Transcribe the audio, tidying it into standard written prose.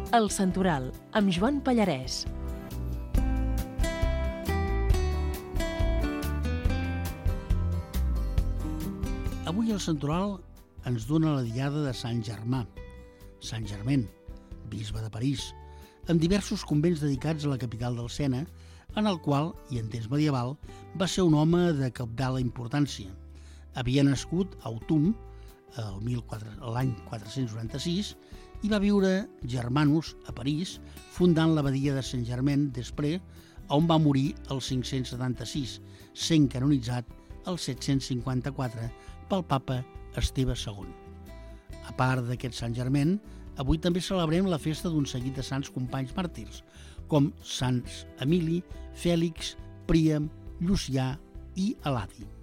El Santoral, amb Joan Pallarès. Avui el Santoral ens dona la diada de Sant Germà, Sant Germain, bisbe de París, amb diversos convents dedicats a la capital del Sena, en el qual, i en temps medieval, va ser un home de cabdal importància. Havia nascut a Autun, l'any 496, i va viure Germanus a París, fundant l'abadia de Saint-Germain-des-Prés, on va morir el 576, sent canonitzat el 754 pel papa Esteve II. A part d'aquest Sant Germain, avui també celebrem la festa d'un seguit de sants companys màrtirs, com Sants Emili, Fèlix, Príam, Llucià i Eladi.